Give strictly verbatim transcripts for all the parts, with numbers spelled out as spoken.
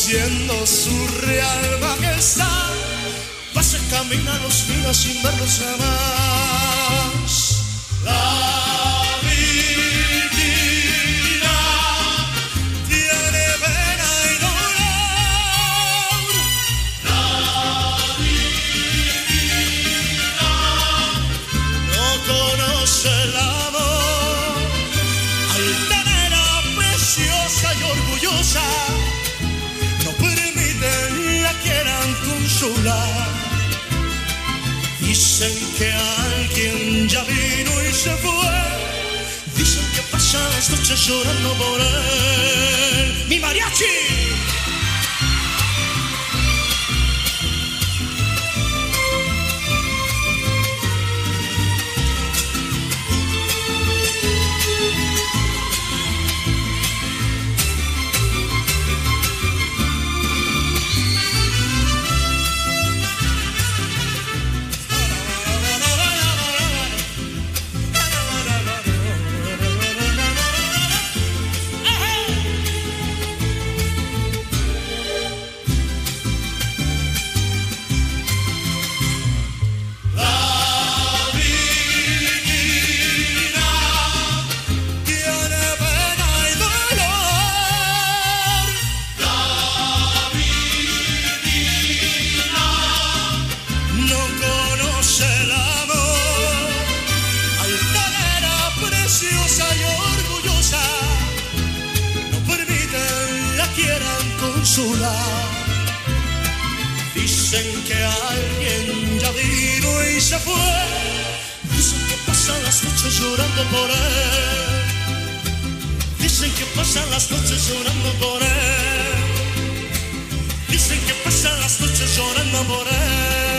luciendo su real majestad. Pasa, camina, los mira sin verlos jamás. La divina tiene pena y dolor. La divina no conoce el amor. Altanera, preciosa y orgullosa, no permiten la quieran consolar. Dicen que alguien ya vino y se fue. Dicen que pasan las noches llorando por él. ¡Mi mariachi! Dicen que alguien ya vino y se fue. Dicen que pasan las noches llorando por él. Dicen que pasan las noches llorando por él. Dicen que pasan las noches llorando por él.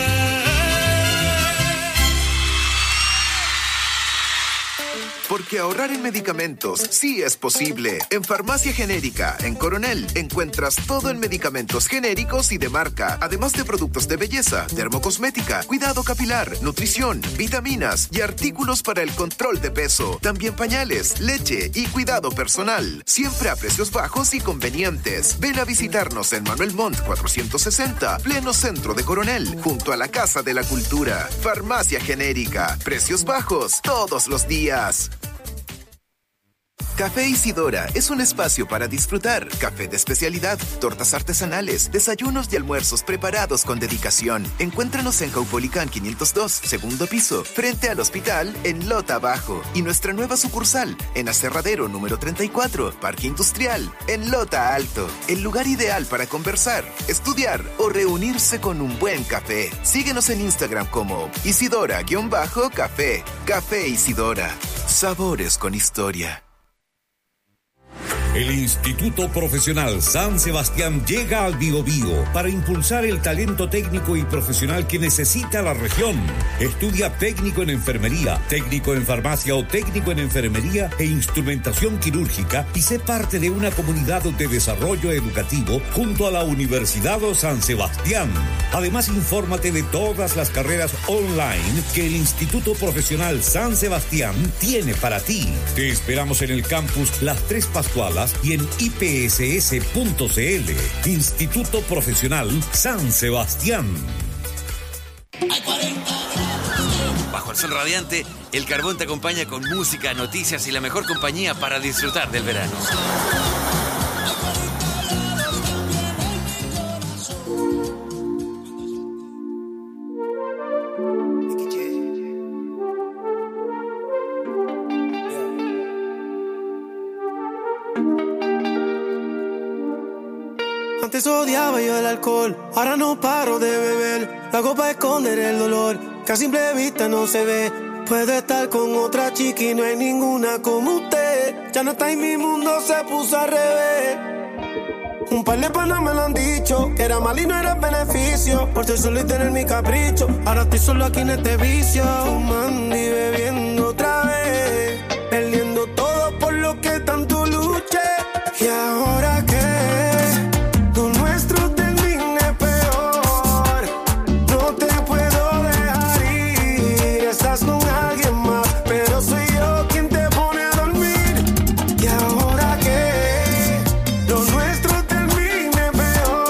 Porque ahorrar en medicamentos sí es posible. En Farmacia Genérica, en Coronel, encuentras todo en medicamentos genéricos y de marca, además de productos de belleza, dermocosmética, cuidado capilar, nutrición, vitaminas y artículos para el control de peso. También pañales, leche y cuidado personal. Siempre a precios bajos y convenientes. Ven a visitarnos en Manuel Montt cuatrocientos sesenta, pleno centro de Coronel, junto a la Casa de la Cultura. Farmacia Genérica. Precios bajos todos los días. Café Isidora es un espacio para disfrutar. Café de especialidad, tortas artesanales, desayunos y almuerzos preparados con dedicación. Encuéntranos en Caupolicán quinientos dos, segundo piso, frente al hospital en Lota Bajo. Y nuestra nueva sucursal en Aserradero número treinta y cuatro, Parque Industrial, en Lota Alto. El lugar ideal para conversar, estudiar o reunirse con un buen café. Síguenos en Instagram como Isidora-Café. Café Isidora. Sabores con historia. El Instituto Profesional San Sebastián llega al Biobío para impulsar el talento técnico y profesional que necesita la región. Estudia técnico en enfermería, técnico en farmacia o técnico en enfermería e instrumentación quirúrgica y sé parte de una comunidad de desarrollo educativo junto a la Universidad San Sebastián. Además, infórmate de todas las carreras online que el Instituto Profesional San Sebastián tiene para ti. Te esperamos en el campus Las Tres Pascualas y en I P S S punto C L. Instituto Profesional San Sebastián. Bajo el sol radiante, el carbón te acompaña con música, noticias y la mejor compañía para disfrutar del verano. Antes odiaba yo el alcohol, ahora no paro de beber. La copa para esconder el dolor, que a simple vista no se ve. Puedo estar con otra chica y no hay ninguna como usted. Ya no está en mi mundo, se puso al revés. Un par de panas me lo han dicho, que era mal y no era beneficio. Por ser solo y tener mi capricho, ahora estoy solo aquí en este vicio. Fumando y bebiendo otra vez, perdiendo todo por lo que tanto luché. Y ahora que Lo nuestro termine peor.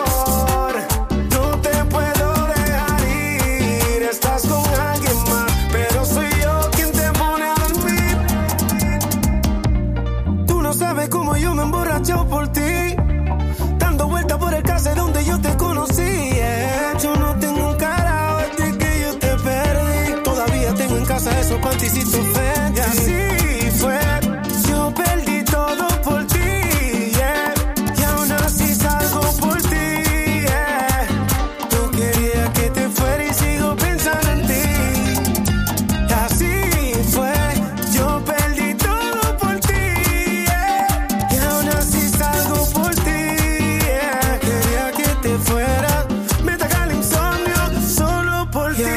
unos panticitos Fendi. Así fue, yo perdí todo por ti, yeah. Y aún así salgo por ti, yeah. No quería que te fuera y sigo pensando en ti. Así fue, yo perdí todo por ti, yeah. Y aún así salgo por ti, yeah. Quería que te fuera, me ataca el insomnio solo por ti.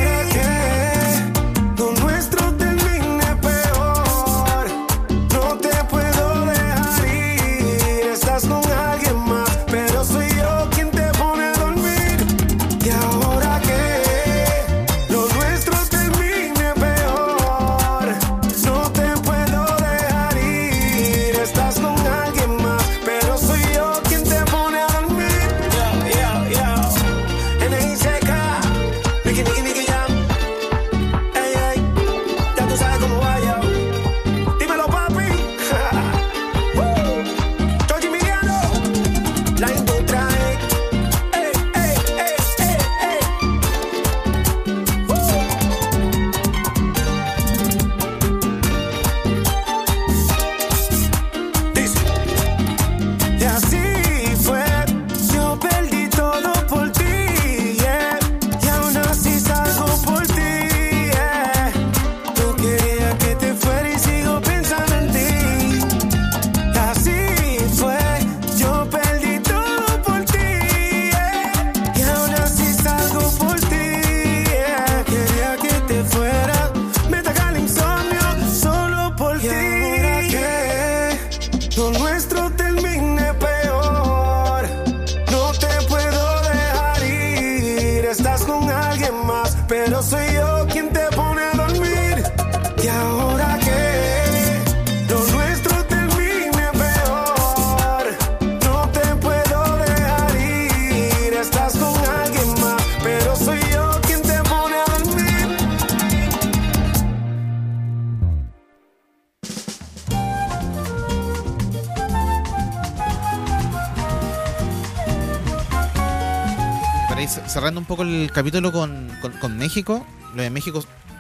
Cerrando un poco el capítulo con, con, con México, lo de México,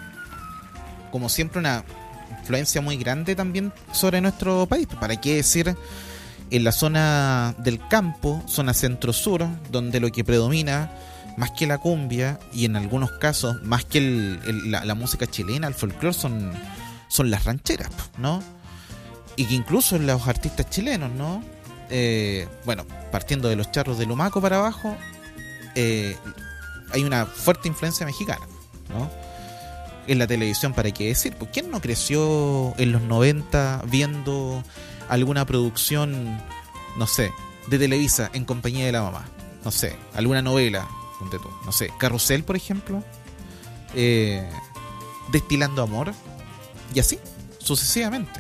como siempre, una influencia muy grande también sobre nuestro país. ¿Para qué decir en la zona del campo, zona centro-sur, donde lo que predomina, más que la cumbia, y en algunos casos, más que el, el, la, la música chilena, el folclore, son, son las rancheras, ¿no? Y que incluso los artistas chilenos, ¿no? Eh, bueno, partiendo de los charros de Lumaco para abajo, Eh, hay una fuerte influencia mexicana, ¿no? En la televisión, ¿para qué decir? ¿Por quién no creció en los noventa viendo alguna producción, no sé, de Televisa en compañía de la mamá? No sé, alguna novela, ponte tú, no sé, Carrusel, por ejemplo, eh, Destilando Amor, y así, sucesivamente.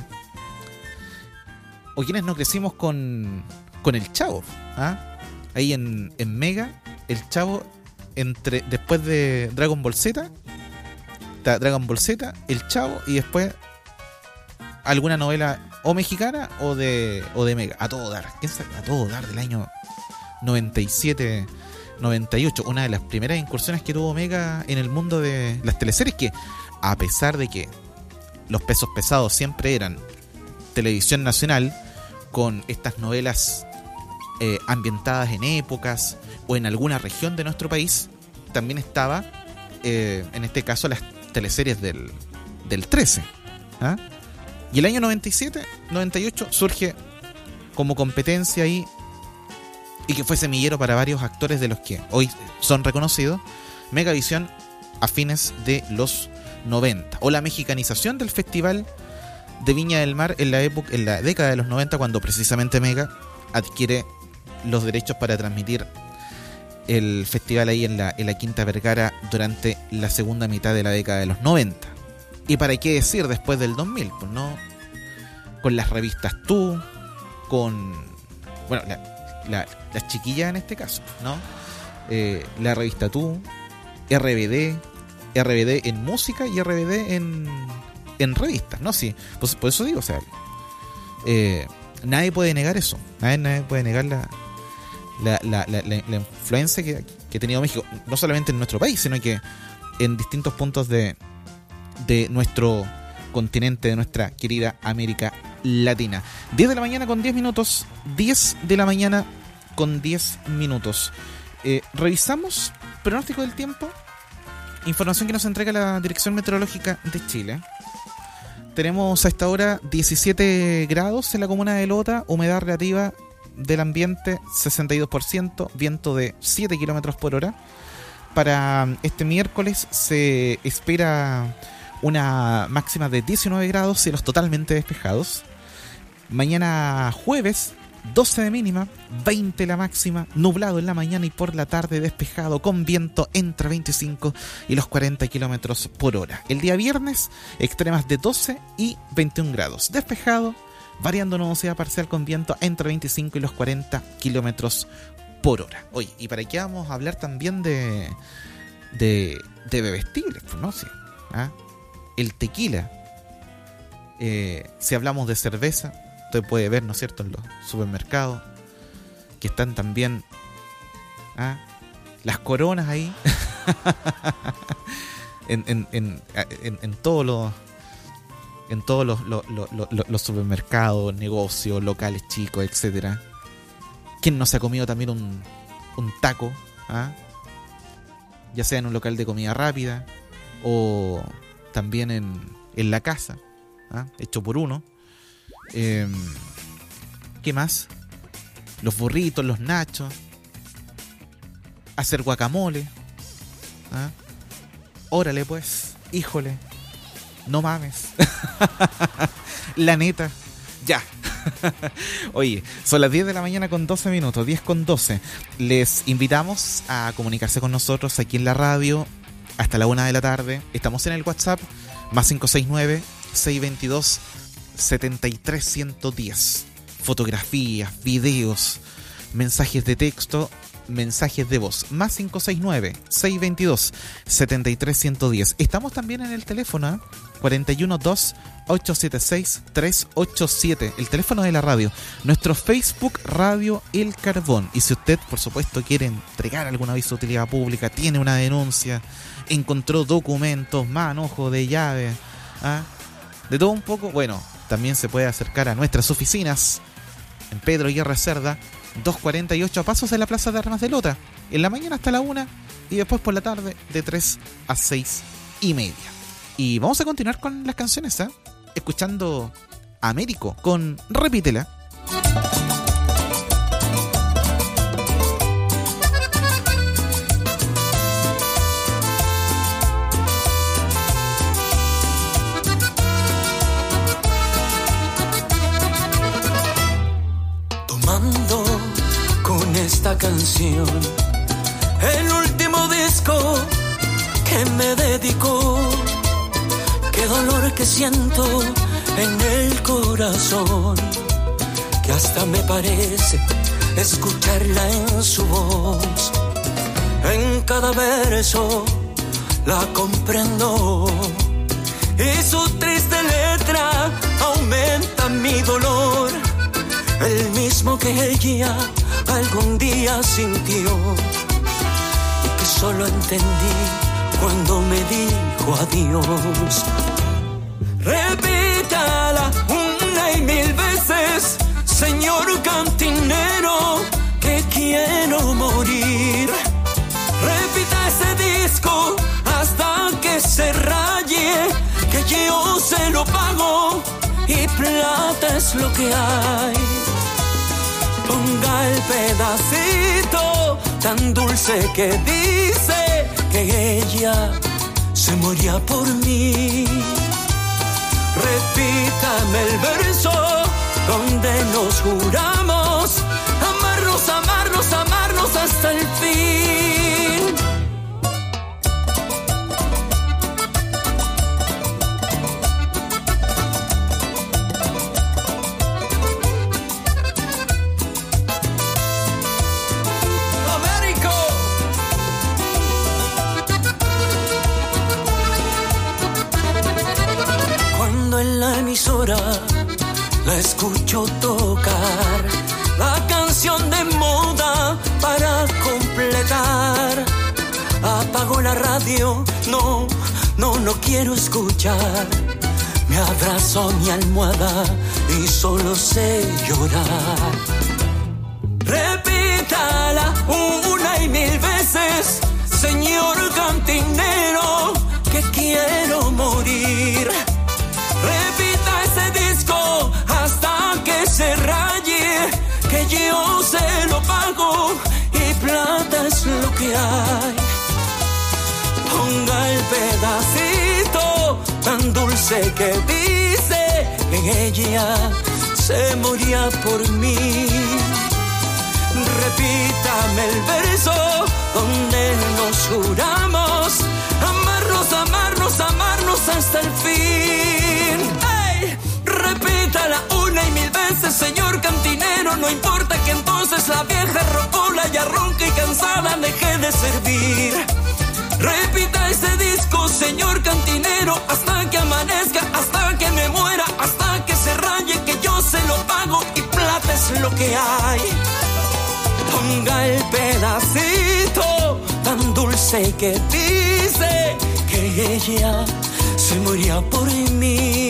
O quienes no crecimos con, con el Chavo, ¿ah? Ahí en, en Mega, el Chavo, entre después de Dragon Ball Z, Dragon Ball Z, el Chavo, y después alguna novela o mexicana o de o de Mega, a todo dar, ¿quién sabe? A todo dar, del año noventa y siete noventa y ocho, una de las primeras incursiones que tuvo Mega en el mundo de las teleseries, que a pesar de que los pesos pesados siempre eran televisión nacional, con estas novelas eh, ambientadas en épocas o en alguna región de nuestro país, también estaba, eh, en este caso, las teleseries del, del trece. ¿Ah? Y el año noventa y siete noventa y ocho surge como competencia ahí, y que fue semillero para varios actores de los que hoy son reconocidos, Megavisión a fines de los noventa, o la mexicanización del Festival de Viña del Mar en la época, en la década de los noventa, cuando precisamente Mega adquiere los derechos para transmitir el festival ahí en la, en la Quinta Vergara durante la segunda mitad de la década de los noventa. Y para qué decir después del dos mil, pues no, con las revistas Tú, con, bueno, la, la, las chiquillas en este caso, ¿no? Eh, la revista Tú, R B D, R B D en música y R B D en, en revistas, ¿no? Sí, pues por eso digo, o sea, eh, nadie puede negar eso, nadie, nadie puede negar la La, la, la, la, la influencia que, que ha tenido México, no solamente en nuestro país, sino que en distintos puntos de, de nuestro continente, de nuestra querida América Latina. diez de la mañana con diez minutos. diez de la mañana con diez minutos. Eh, revisamos pronóstico del tiempo. Información que nos entrega la Dirección Meteorológica de Chile. Tenemos a esta hora diecisiete grados en la comuna de Lota, humedad relativa del ambiente sesenta y dos por ciento, viento de siete kilómetros por hora. Para este miércoles se espera una máxima de diecinueve grados, cielos totalmente despejados. Mañana jueves, doce de mínima, veinte la máxima, nublado en la mañana y por la tarde despejado, con viento entre veinticinco y los cuarenta kilómetros por hora. El día viernes, extremas de doce y veintiún grados, despejado, variando nubosidad parcial con viento entre veinticinco y los cuarenta kilómetros por hora. Oye, y para qué vamos a hablar también de de, de bebestibles, ¿no? Sí. ¿Ah? El tequila. Eh, si hablamos de cerveza, usted puede ver, ¿no es cierto?, en los supermercados que están también ¿ah? las coronas ahí en, en, en, en, en todos los en todos los, los, los, los, los supermercados, negocios, locales chicos, etcétera. ¿Quién no se ha comido también un, un taco? ¿Ah? Ya sea en un local de comida rápida o también en, en la casa, ¿ah? Hecho por uno. Eh, ¿Qué más? Los burritos, los nachos, hacer guacamole. ¿Ah? Órale pues, híjole, no mames. La neta, ya. Oye, son las diez de la mañana con doce minutos, diez con doce. Les invitamos a comunicarse con nosotros aquí en la radio hasta la una de la tarde. Estamos en el WhatsApp más cinco seis nueve, seis dos dos, siete tres uno cero. Fotografías, videos, mensajes de texto, mensajes de voz. Más cinco seis nueve, seis dos dos, siete tres uno cero. Estamos también en el teléfono ¿eh? cuatro uno dos, ocho siete seis, tres ocho siete, el teléfono de la radio. Nuestro Facebook, Radio El Carbón. Y si usted, por supuesto, quiere entregar algún aviso de utilidad pública, tiene una denuncia, encontró documentos, manojo de llave, ¿ah? de todo un poco, bueno, también se puede acercar a nuestras oficinas en Pedro Guerra Cerda, doscientos cuarenta y ocho, a pasos de la Plaza de Armas de Lota, en la mañana hasta la una y después por la tarde de tres a seis y media. Y vamos a continuar con las canciones, ¿eh? Escuchando a Américo con Repítela. Tomando con esta canción el último disco que me dedicó. Qué dolor que siento en el corazón, que hasta me parece escucharla en su voz. En cada verso la comprendo y su triste letra aumenta mi dolor, el mismo que ella algún día sintió y que solo entendí cuando me dijo adiós. Repítala una y mil veces, señor cantinero, que quiero morir. Repita ese disco hasta que se raye, que yo se lo pago y plata es lo que hay. Ponga el pedacito tan dulce que dice que ella se moría por mí. Repítame el verso donde nos juramos amarnos, amarnos, amarnos hasta el fin. La escucho tocar la canción de moda para completar. Apago la radio, no, no, no quiero escuchar. Me abrazo a mi almohada y solo sé llorar. Repítala una y mil veces, señor cantinero, que quiero morir. Repita ese disco hasta que se raye, que yo se lo pago y plata es lo que hay. Ponga el pedacito tan dulce que dice que ella se moría por mí. Repítame el verso donde nos juramos amarnos, amarnos, amarnos hasta el fin. ¡Ey! Repítala una y mil veces, señor cantinero, no importa que entonces la vieja rocola ya ronca y cansada deje de servir. Repita ese disco, señor cantinero, hasta que amanezca, hasta que me muera, hasta que se raye, que yo se lo pago y plata es lo que hay. Ponga el pedacito tan dulce que dice que ella se moría por mí.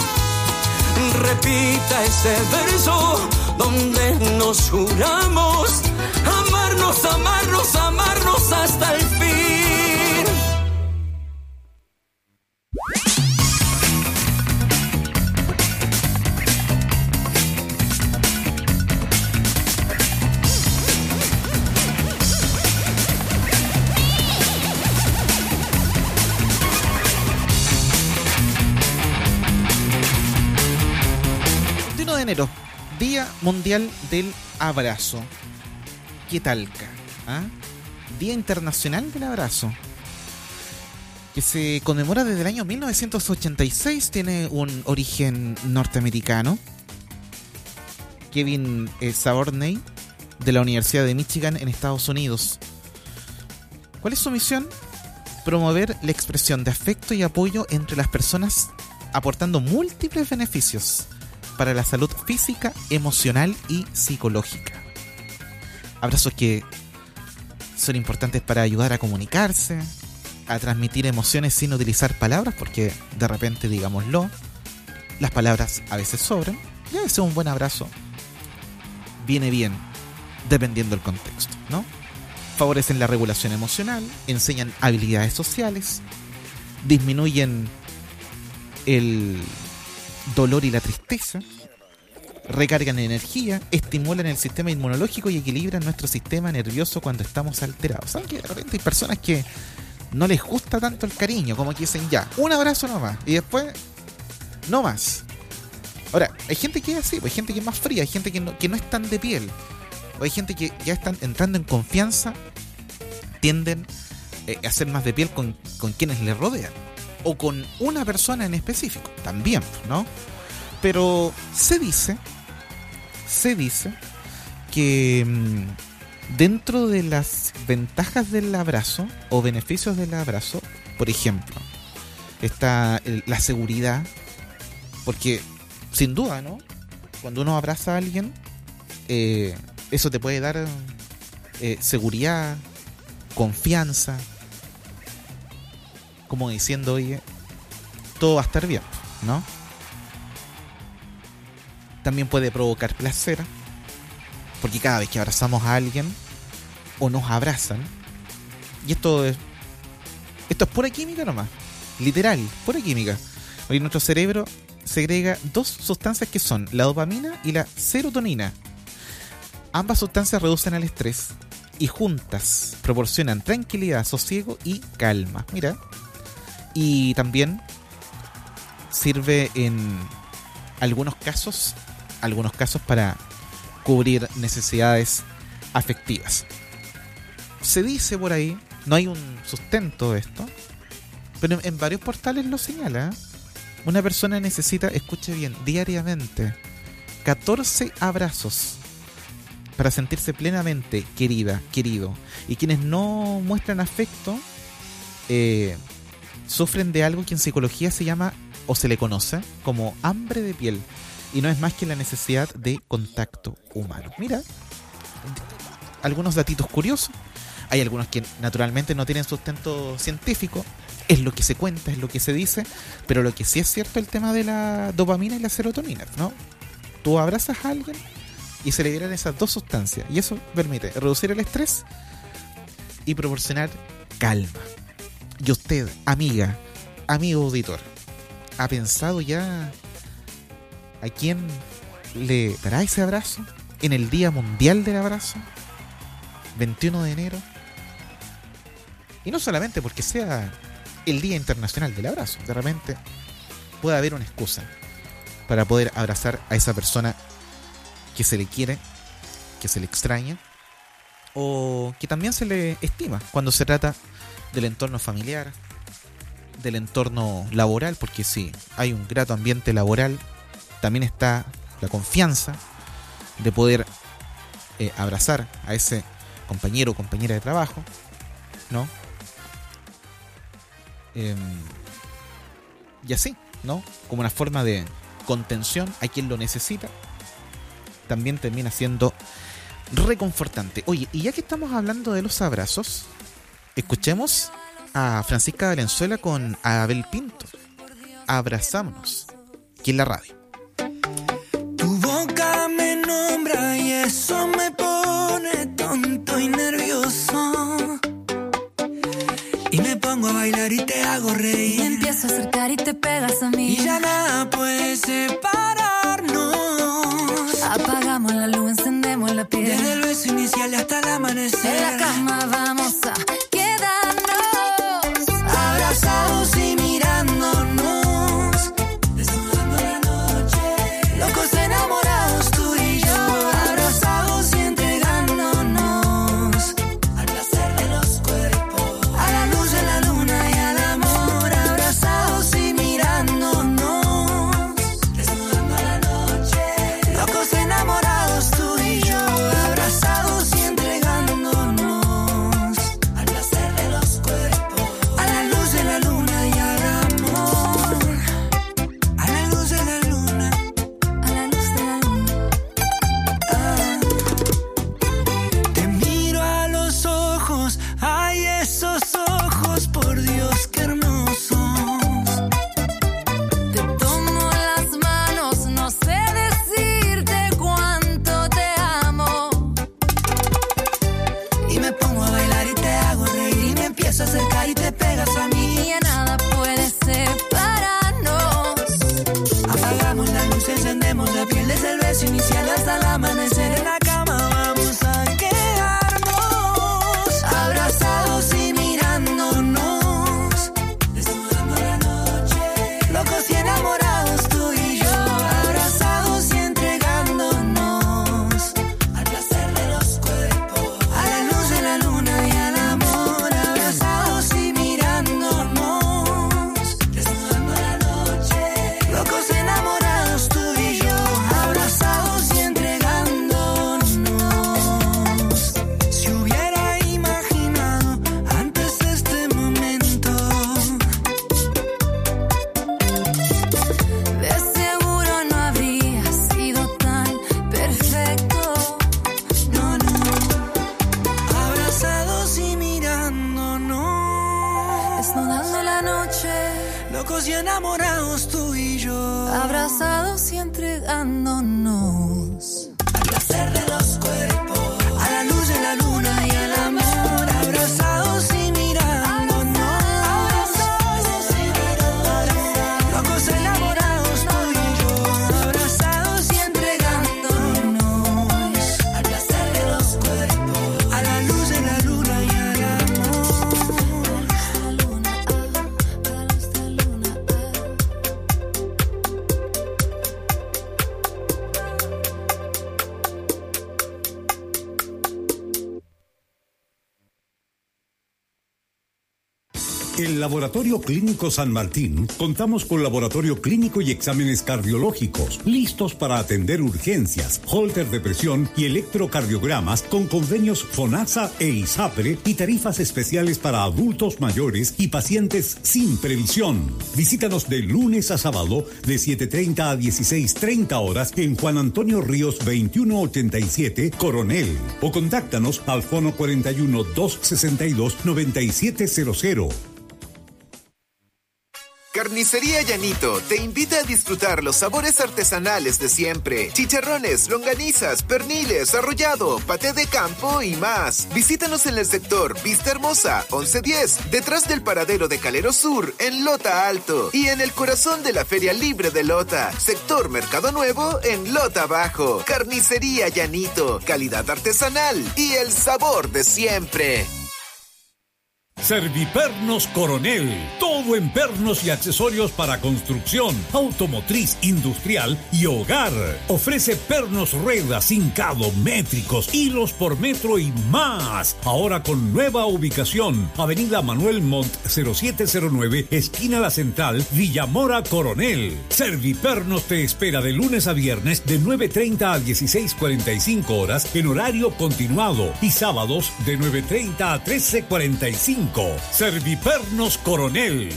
Repita ese verso donde nos juramos amarnos, amarnos, amarnos hasta el fin. De enero, Día Mundial del Abrazo. ¿Qué talca? ¿Ah? Día Internacional del Abrazo, que se conmemora desde el año mil novecientos ochenta y seis, tiene un origen norteamericano. Kevin eh, Saborney, de la Universidad de Michigan en Estados Unidos. ¿Cuál es su misión? Promover la expresión de afecto y apoyo entre las personas, aportando múltiples beneficios para la salud física, emocional y psicológica. Abrazos que son importantes para ayudar a comunicarse, a transmitir emociones sin utilizar palabras, porque de repente, digámoslo, las palabras a veces sobran, y a veces un buen abrazo viene bien, dependiendo del contexto, ¿no? Favorecen la regulación emocional, enseñan habilidades sociales, disminuyen el dolor y la tristeza, recargan energía, estimulan el sistema inmunológico y equilibran nuestro sistema nervioso cuando estamos alterados. ¿Saben que de repente hay personas que no les gusta tanto el cariño, como que dicen ya, un abrazo nomás, y después no más? Ahora, hay gente que es así, hay gente que es más fría, hay gente que no, que no es tan de piel, o hay gente que ya están entrando en confianza, tienden eh, a ser más de piel con, con quienes les rodean, o con una persona en específico, también, ¿no? Pero se dice, se dice que mmm, dentro de las ventajas del abrazo o beneficios del abrazo, por ejemplo, está el, la seguridad, porque sin duda, ¿no? Cuando uno abraza a alguien, eh, eso te puede dar eh, seguridad, confianza, como diciendo, oye, todo va a estar bien, ¿no? También puede provocar placer, porque cada vez que abrazamos a alguien o nos abrazan, y esto es esto es pura química nomás, literal, pura química, porque nuestro cerebro segrega dos sustancias que son la dopamina y la serotonina. Ambas sustancias reducen el estrés y juntas proporcionan tranquilidad, sosiego y calma. Mira. Y también sirve en algunos casos, algunos casos para cubrir necesidades afectivas. Se dice por ahí, no hay un sustento de esto, pero en varios portales lo señala. Una persona necesita, escuche bien, diariamente catorce abrazos para sentirse plenamente querida, querido. Y quienes no muestran afecto eh, sufren de algo que en psicología se llama, o se le conoce como hambre de piel, y no es más que la necesidad de contacto humano. Mira, algunos datitos curiosos. Hay algunos que naturalmente no tienen sustento científico, Es lo que se cuenta, es lo que se dice, pero lo que sí es cierto es el tema de la dopamina y la serotonina, ¿no? Tú abrazas a alguien y se liberan esas dos sustancias, y eso permite reducir el estrés y proporcionar calma. Y usted, amiga, amigo auditor, ¿ha pensado ya a quién le dará ese abrazo en el Día Mundial del Abrazo, veintiuno de enero? Y no solamente porque sea el Día Internacional del Abrazo, de repente puede haber una excusa para poder abrazar a esa persona que se le quiere, que se le extraña, o que también se le estima cuando se trata del entorno familiar, del entorno laboral, porque si hay un grato ambiente laboral, también está la confianza de poder eh, abrazar a ese compañero o compañera de trabajo, ¿no? Eh, y así, ¿no? Como una forma de contención a quien lo necesita, también termina siendo reconfortante. Oye, y ya que estamos hablando de los abrazos, escuchemos a Francisca Valenzuela con Abel Pinto, Abrazámonos, aquí en la radio. Tu boca me nombra y eso me pone tonto y nervioso. Y me pongo a bailar y te hago reír. Me empiezo a acercar y te pegas a mí. Y ya nada puede separarnos. Apagamos la luz, encendemos la piel. Desde el beso inicial hasta el amanecer. En la cama vamos a quedarnos abrazados y mirándonos, desnudando la noche, locos enamorados tú y yo, abrazados y entregándonos al placer de los cuerpos, a la luz de la luna y al amor, abrazados y mirándonos, desnudando la noche, locos enamorados tú y yo, abrazados y entregándonos al placer de los cuerpos, a la luz de la luna y al amor, a la luz de la luna, a la luz de la luna. ah. Te miro a los ojos, ay, esos ojos, por Dios, qué hermosos. Te tomo las manos, no sé decirte cuánto te amo. Y me pongo a bailar y te hago reír y me empiezo a acercar y te pegas a mí. Y ya nada puede separarnos. Apagamos la luz, encendemos la piel desde el beso inicial hasta el amanecer. En la cama vamos a quedarnos abrazados y mirándonos, desnudando la noche, locos y enamorados tú y yo, abrazados y entregándonos al placer de los cuerpos, a la luz de la luna y al amor, abrazados y mirándonos, desnudando la noche, locos enamorados tú y yo, abrazados y entregándonos. Si hubiera imaginado antes este momento, De seguro no habría sido tan perfecto. no, no, abrazados y mirándonos, Desnudando la noche, locos y enamorados tú y yo, abrazados y entregándonos. al placer de los cuerpos, a la luz de la luna y al amor, abrazados y mirándonos, abrazados y mirándonos, locos enamorados tú y yo, abrazados y entregándonos al placer de los cuerpos, a la luz de la luna y al amor. La luna, ah, a la luz de la luna, ah. En Laboratorio Clínico San Martín contamos con laboratorio clínico y exámenes cardiológicos listos para atender urgencias, holter de presión y electrocardiogramas con convenios FONASA e ISAPRE y tarifas especiales para adultos mayores y pacientes sin previsión. Visítanos de lunes a sábado de siete treinta a dieciséis treinta horas en Juan Antonio Ríos veintiuno ochenta y siete, Coronel, o contáctanos al fono cuarenta y uno, doscientos sesenta y dos, noventa y siete cero cero. Carnicería Llanito te invita a disfrutar los sabores artesanales de siempre. Chicharrones, longanizas, perniles, arrollado, paté de campo y más. Visítanos en el sector Vista Hermosa, once diez, detrás del paradero de Calero Sur, en Lota Alto. Y en el corazón de la Feria Libre de Lota, sector Mercado Nuevo, en Lota Bajo. Carnicería Llanito, calidad artesanal y el sabor de siempre. Servipernos Coronel, todo en pernos y accesorios para construcción, automotriz, industrial y hogar. Ofrece pernos, ruedas, hincado, métricos, hilos por metro y más. Ahora con nueva ubicación, Avenida Manuel Montt cero siete cero nueve, esquina La Central, Villamora Coronel. Servipernos te espera de lunes a viernes de nueve treinta a dieciséis cuarenta y cinco horas en horario continuado y sábados de nueve treinta a trece cuarenta y cinco. Servipernos Coronel.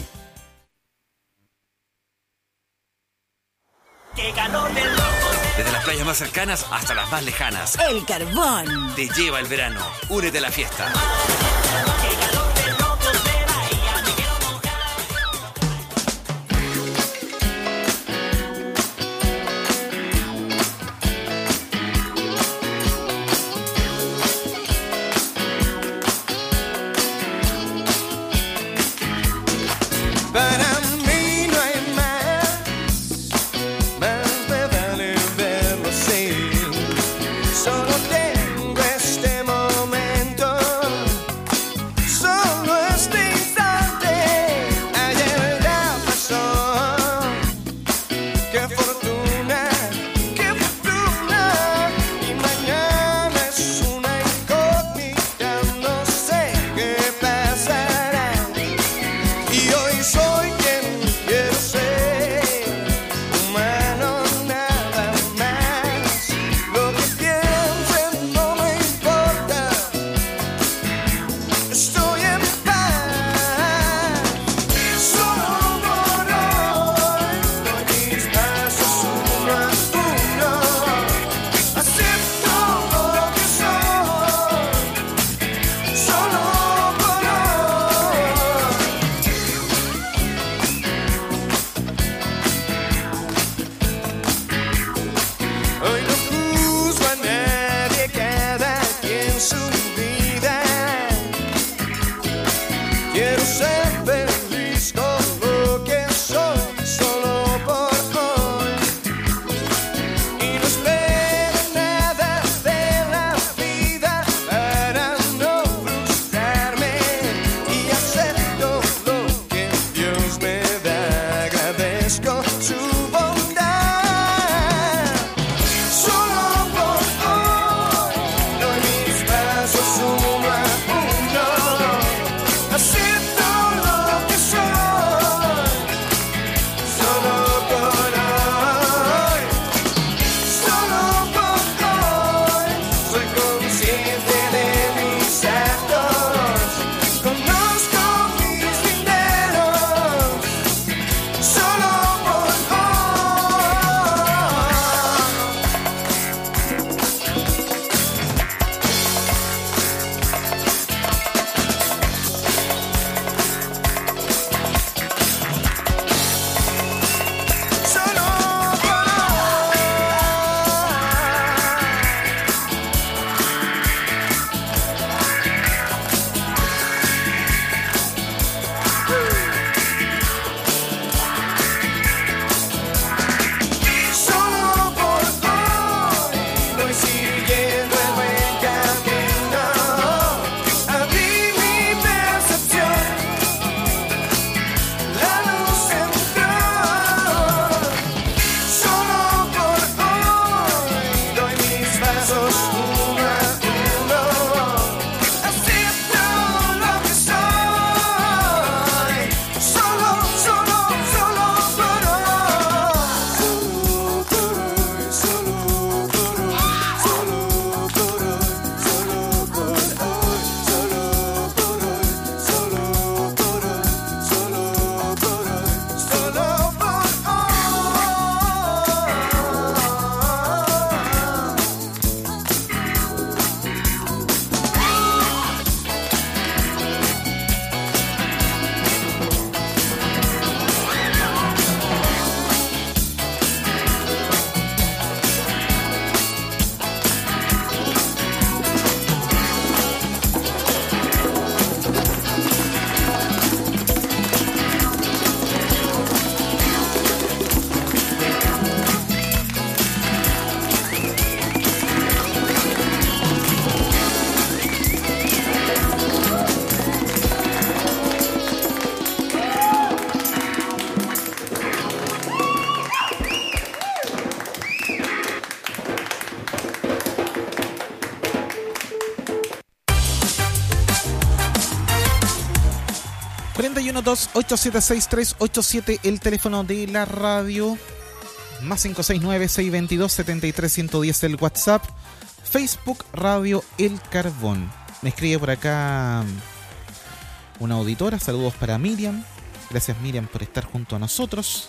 ¡Qué calor del loco! Desde las playas más cercanas hasta las más lejanas. El Carbón. Te lleva el verano. Únete a la fiesta. ¡Qué calor del loco de Bahía! Me quiero mojar. Para mí no hay más, más me vale verlo así. Solo tengo este momento, solo este instante. Ayer ya pasó, qué fortuna, qué fortuna. Y mañana es una incógnita, no sé qué pasará. Y hoy soy quien quiero ser, humano nada más. Lo que piensen no me importa, estoy en paz. Solo por hoy doy mis pasos uno a uno, acepto lo que soy. Solo por hoy. Hoy no juzgo a nadie, cada quien su vida. Quiero ser feliz con lo que soy, solo por hoy. Y no espero nada de la vida para no frustrarme. Y acepto lo que Dios me da, agradezco su bondad. Solo por hoy doy mis pasos uno a uno, acepto cuarenta y uno dos ocho siete seis tres ocho siete, el teléfono de la radio. Más cinco seis nueve seis dos dos siete tres uno cero el WhatsApp. Facebook Radio El Carbón. Me escribe por acá una auditora. Saludos para Miriam. Gracias, Miriam, por estar junto a nosotros.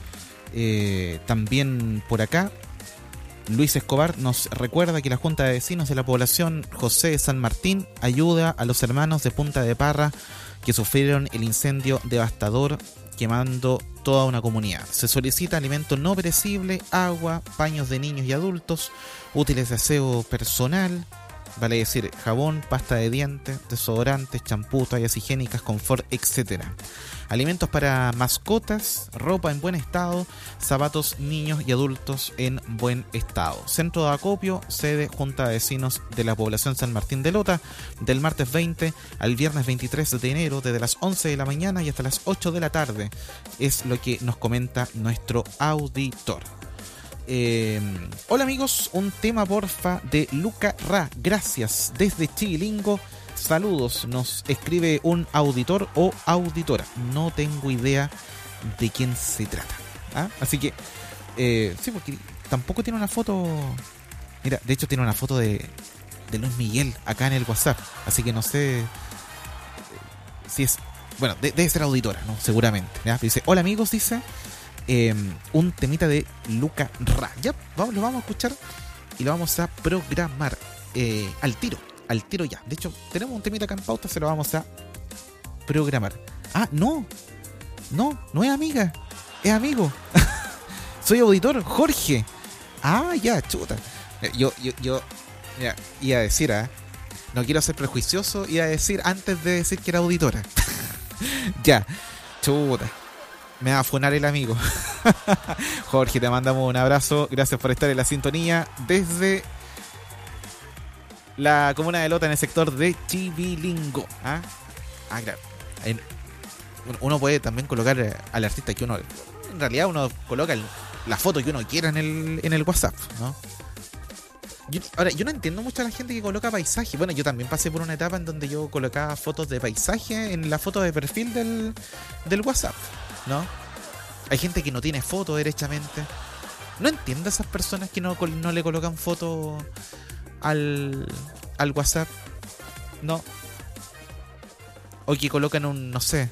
Eh, también por acá Luis Escobar nos recuerda que la Junta de Vecinos de la población José de San Martín ayuda a los hermanos de Punta de Parra que sufrieron el incendio devastador quemando toda una comunidad. Se solicita alimento no perecible, agua, paños de niños y adultos, útiles de aseo personal, vale decir jabón, pasta de dientes, desodorantes, champú, toallas higiénicas, confort, etcétera. Alimentos para mascotas, ropa en buen estado, zapatos, niños y adultos en buen estado. Centro de acopio, sede Junta de Vecinos de la población San Martín de Lota, del martes veinte al viernes veintitrés de enero, desde las once de la mañana y hasta las ocho de la tarde. Es lo que nos comenta nuestro auditor. Eh, hola amigos, un tema porfa de Luca Ra, gracias, desde Chilingo. Saludos, nos escribe un auditor o auditora. No tengo idea de quién se trata. ¿Ah? Así que, eh, sí, porque tampoco tiene una foto. Mira, de hecho tiene una foto de, de Luis Miguel acá en el WhatsApp. Así que no sé eh, si es. Bueno, de, debe ser auditora, ¿no? Seguramente. ¿Ya? Dice, hola amigos, dice. Eh, un temita de Luca Ra. Ya, vamos, lo vamos a escuchar y lo vamos a programar eh, al tiro. Al tiro ya. De hecho, tenemos un temita acá en pauta, se lo vamos a programar. Ah, no. No, no es amiga. Es amigo. Soy auditor, Jorge. Ah, ya, chuta. Yo, yo, yo, mira, iba a decir, ¿eh? No quiero ser prejuicioso, iba a decir antes de decir que era auditora. Ya, chuta. Me va a funar el amigo. Jorge, te mandamos un abrazo. Gracias por estar en la sintonía desde la comuna de Lota, en el sector de Chivilingo. ¿Ah? Ah, claro. En, uno puede también colocar al artista que uno... En realidad uno coloca el, la foto que uno quiera en el, en el WhatsApp, ¿no? Yo, ahora, yo no entiendo mucho a la gente que coloca paisaje. Bueno, yo también pasé por una etapa en donde yo colocaba fotos de paisaje en la foto de perfil del, del WhatsApp, ¿no? Hay gente que no tiene foto derechamente. No entiendo a esas personas que no, no le colocan foto al, al WhatsApp, no, o que colocan un, no sé,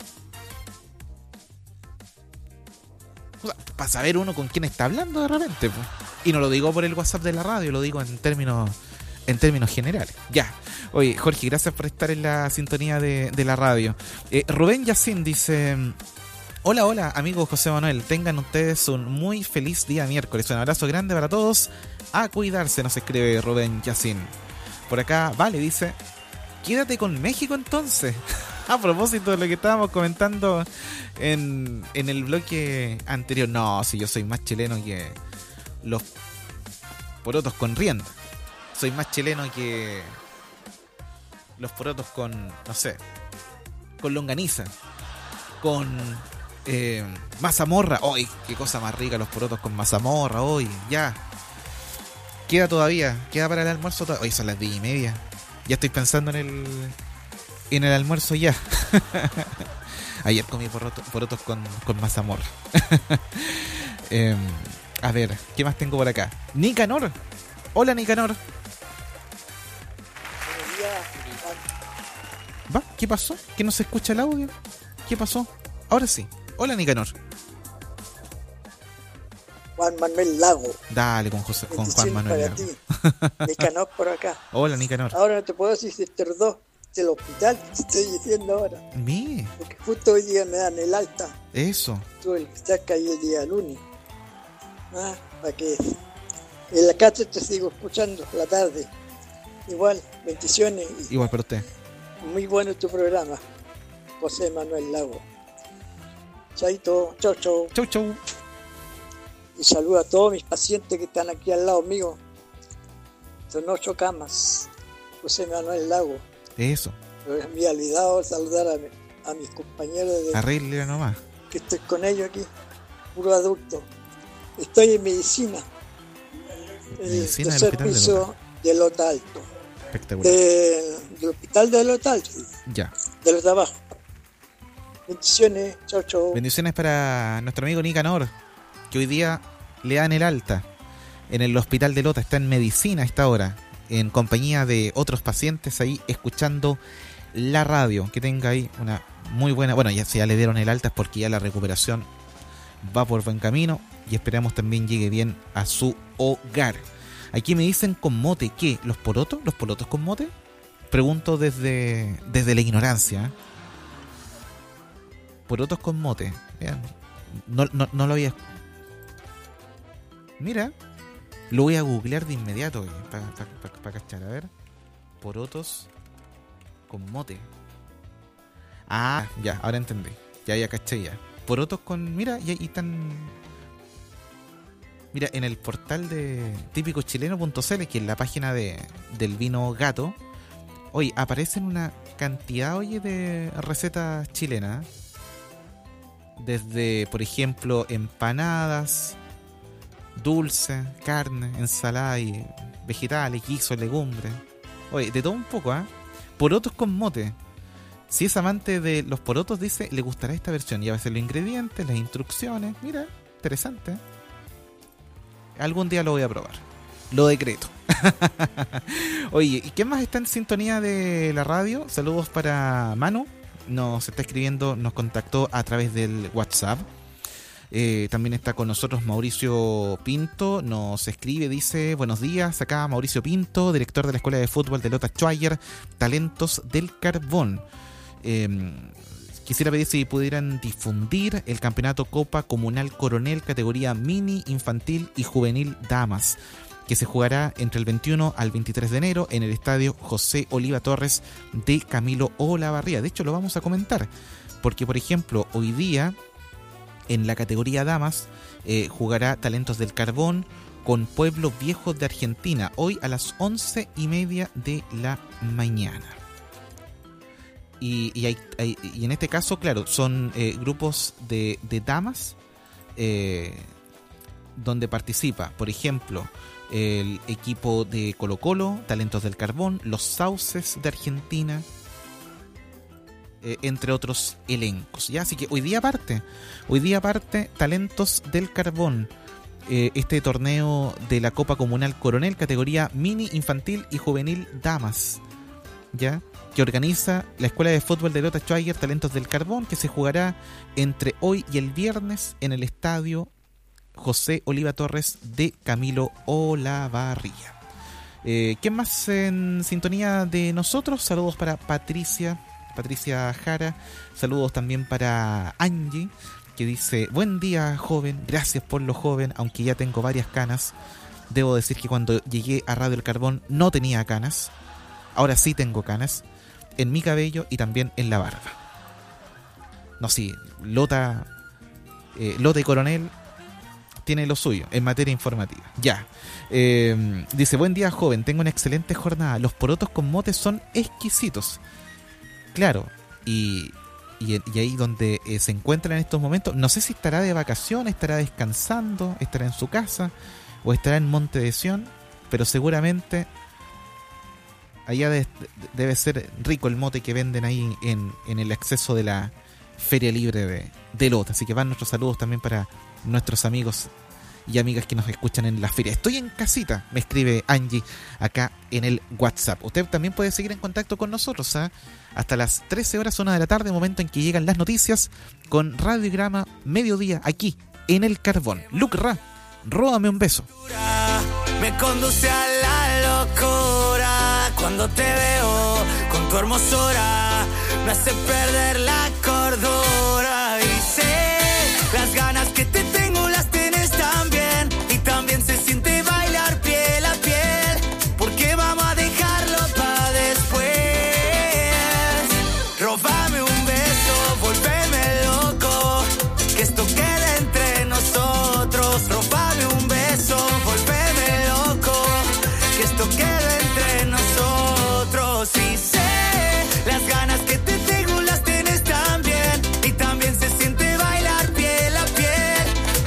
o sea, para saber uno con quién está hablando de repente, pues. Y no lo digo por el WhatsApp de la radio, lo digo en términos en términos generales. Ya, oye, Jorge, gracias por estar en la sintonía de, de la radio. eh, Rubén Yacín dice: hola, hola, amigos José Manuel, tengan ustedes un muy feliz día miércoles, un abrazo grande para todos. A cuidarse, nos escribe Rubén Yacín. Por acá, vale, dice: quédate con México entonces. A propósito de lo que estábamos comentando en, en el bloque anterior. No, si yo soy más chileno que los porotos con rienda. Soy más chileno que los porotos con, no sé, con longaniza, con eh, mazamorra. ¡Ay, qué cosa más rica los porotos con mazamorra! Hoy, ya. Queda todavía, queda para el almuerzo todavía. Hoy son las diez y media. Ya estoy pensando en el en el almuerzo ya. Ayer comí porotos, porotos con, con mazamorra. eh, a ver, ¿qué más tengo por acá? Nicanor. Hola, Nicanor. ¿Va? ¿Qué pasó? ¿Que no se escucha el audio? ¿Qué pasó? Ahora sí. Hola, Nicanor. Juan Manuel Lago. Dale con, José, con Juan Manuel Lago. Nicanor por acá. Hola, Nicanor. Ahora no te puedo decir si te tardó del hospital, te estoy diciendo ahora. Mire. Porque justo hoy día me dan el alta. Eso. Tuve el hospital que hay el día lunes. Ah, para que en la casa te sigo escuchando la tarde. Igual, bendiciones. Igual para usted. Muy bueno tu programa, José Manuel Lago. Chaito, chau, chau. Chau, chau. Y saludo a todos mis pacientes que están aquí al lado mío. Son ocho camas. José Manuel Lago. Eso. Pero me había olvidado saludar a, a mis compañeros de, arregle nomás. Que estoy con ellos aquí, puro adulto. Estoy en medicina. En Medicina el del tercer hospital piso de Lota Alto. Espectacular. De, del hospital de Lota Alto. Ya. De Lota Abajo. Bendiciones, chao, chao. Bendiciones para nuestro amigo Nicanor, que hoy día le dan el alta en el hospital de Lota, está en medicina a esta hora, en compañía de otros pacientes ahí escuchando la radio. Que tenga ahí una muy buena, bueno, ya si ya le dieron el alta es porque ya la recuperación va por buen camino y esperamos también llegue bien a su hogar. Aquí me dicen con mote, ¿qué? ¿Los porotos? ¿Los porotos con mote? Pregunto desde, desde la ignorancia. Porotos con mote. Vean, no, no, no lo había... Mira, lo voy a googlear de inmediato para pa, pa, pa cachar. A ver, porotos con mote. Ah, ya, ahora entendí. Ya, ya caché ya. Porotos con... Mira, y ahí están... Mira, en el portal de típico chileno punto c l, que es la página de, del vino gato, hoy aparecen una cantidad, oye, de recetas chilenas. Desde, por ejemplo, empanadas, dulce, carne, ensalada y vegetales, guisos, legumbres. Oye, de todo un poco, ¿ah? ¿eh? Porotos con mote. Si es amante de los porotos, dice, le gustará esta versión. Y a veces los ingredientes, las instrucciones. Mira, interesante. Algún día lo voy a probar. Lo decreto. Oye, ¿y quién más está en sintonía de la radio? Saludos para Manu. Nos está escribiendo, nos contactó a través del WhatsApp. Eh, también está con nosotros Mauricio Pinto. Nos escribe, dice, buenos días, acá Mauricio Pinto, director de la Escuela de Fútbol de Lota Schwager, Talentos del Carbón. Eh, quisiera pedir si pudieran difundir el campeonato Copa Comunal Coronel, categoría mini, infantil y juvenil damas, que se jugará entre el veintiuno al veintitrés de enero en el estadio José Oliva Torres de Camilo Olavarría. De hecho, lo vamos a comentar, porque, por ejemplo, hoy día, en la categoría damas, eh, jugará Talentos del Carbón con Pueblo Viejo de Argentina, hoy a las once y media de la mañana. Y, y, hay, hay, y en este caso, claro, son eh, grupos de, de damas eh, donde participa, por ejemplo, el equipo de Colo Colo, Talentos del Carbón, los Sauces de Argentina, eh, entre otros elencos. ¿Ya? Así que hoy día parte, hoy día parte Talentos del Carbón, eh, este torneo de la Copa Comunal Coronel, categoría mini, infantil y juvenil damas, ¿ya? Que organiza la Escuela de Fútbol de Lota Schwager, Talentos del Carbón, que se jugará entre hoy y el viernes en el estadio José Oliva Torres de Camilo Olavarría. Eh, ¿Quién más en sintonía de nosotros? Saludos para Patricia, Patricia Jara. Saludos también para Angie, que dice, buen día, joven, gracias por lo joven, aunque ya tengo varias canas. Debo decir que cuando llegué a Radio El Carbón no tenía canas. Ahora sí tengo canas en mi cabello y también en la barba. No, sí, Lota, eh, Lota y Coronel tiene lo suyo en materia informativa. Ya. Eh, dice, buen día, joven, tengo una excelente jornada. Los porotos con mote son exquisitos. Claro, y, y, y ahí donde eh, se encuentra en estos momentos, no sé si estará de vacaciones, estará descansando, estará en su casa o estará en Monte de Sion, pero seguramente allá de, de, debe ser rico el mote que venden ahí en, en el acceso de la Feria Libre de, de Lota. Así que van nuestros saludos también para nuestros amigos y amigas que nos escuchan en la feria. Estoy en casita, me escribe Angie acá en el WhatsApp. Usted también puede seguir en contacto con nosotros, ¿eh? Hasta las trece horas, una de la tarde, momento en que llegan las noticias, con Radiograma Mediodía aquí en El Carbón. Luke Ra, róbame un beso. Me conduce a la locura cuando te veo con tu hermosura, me hace perder la cordura y sé las ganas que te tengo las tienes también, y también se siente bailar piel a piel, porque vamos a dejarlo para después. Róbame un beso, volveme loco, que esto quede entre nosotros. Róbame un beso, volveme loco, que esto quede entre nosotros. Y sé las ganas que te tengo las tienes también, y también se siente bailar piel a piel,